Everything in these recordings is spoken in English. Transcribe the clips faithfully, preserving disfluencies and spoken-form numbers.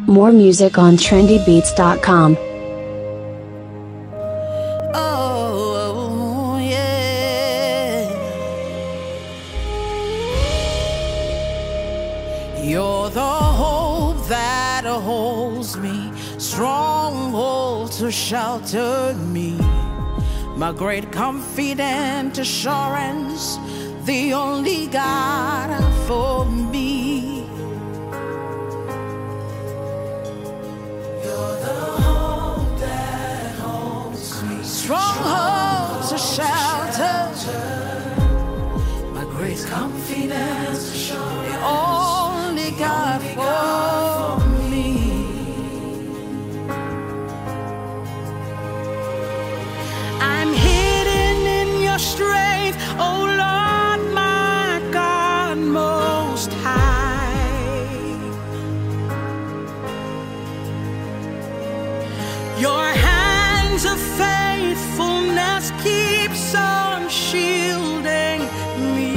More music on trendy beats dot com. Oh, yeah. You're the hope that holds me, stronghold to shelter me, my great confident assurance, the only God for me. Stronghold to shelter, my great confidence, the only God for me. I'm hidden in your strength, oh Lord, my God, most high. Your hands of faithfulness keeps on shielding me.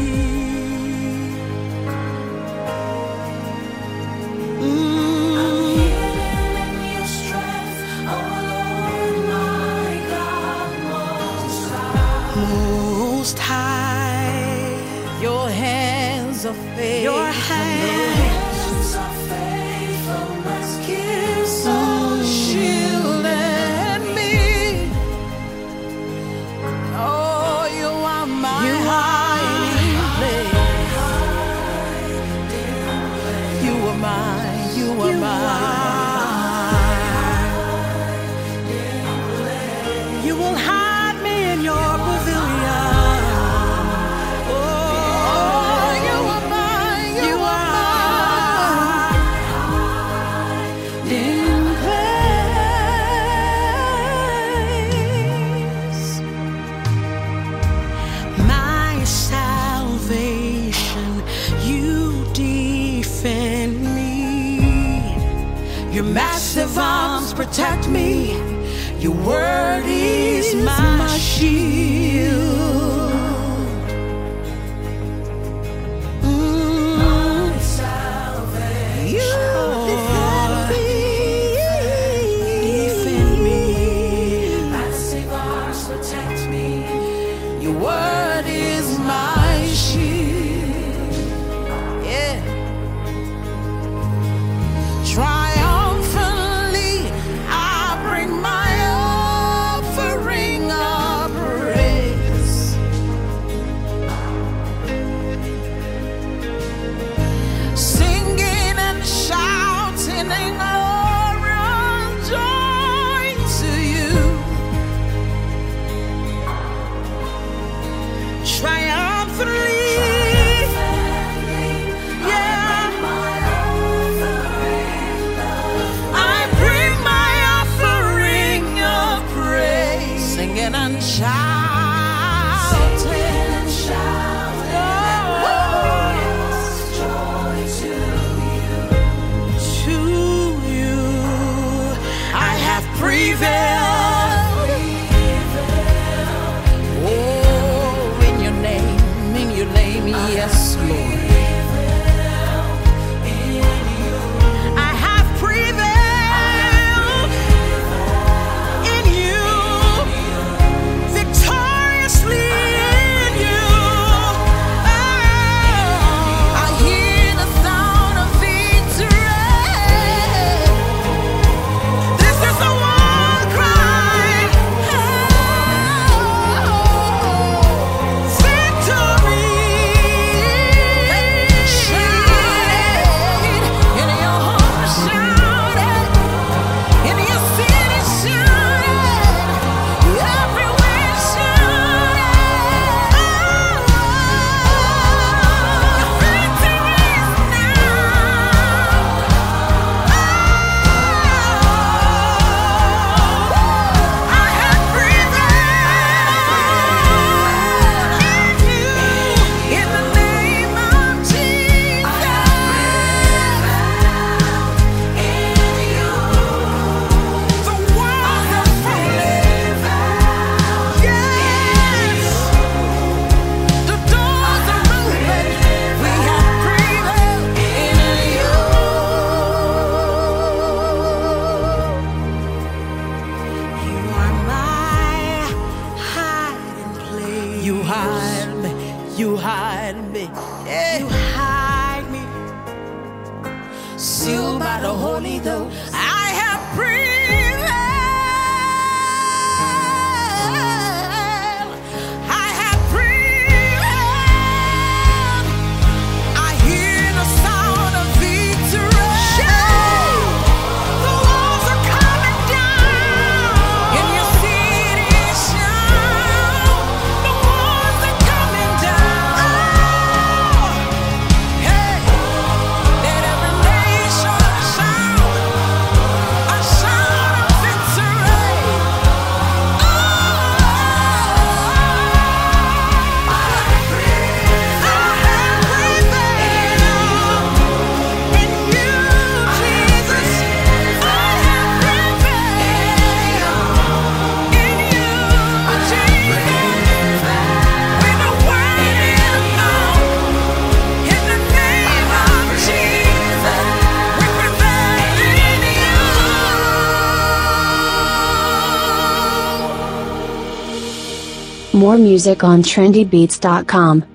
Mm. I'm hidden in your strength, oh Lord, my God, most high. Most high, your hands of faith, your hands of faithfulness keeps on shielding. You will hide me in your pavilion. Oh, you are mine, you, you are mine. In place, my salvation, you defend me. Your massive arms protect me. Your word is my shield. Mm. My salvation. You defend me. Defend me. Massive arms protect me. Your word is my shield. Yeah. Try. Yes, Lord. I have prevailed in you, victoriously in you. Oh, I hear the sound of victory. This is the war cry. Oh, victory. hide me. Yeah. You hide me. Sealed by the Holy Ghost. I have prevailed. I have prevailed. I hear the sound of victory. The walls are coming down. And you see it shout. The walls are coming down. Hey, let every nation shout. A shout of victory. Oh, I have prevailed. I have prevailed. In you, Jesus, I have prevailed. In you, Jesus, when the word is known, in the name of Jesus, we prevail in you. More music on trendy beats dot com.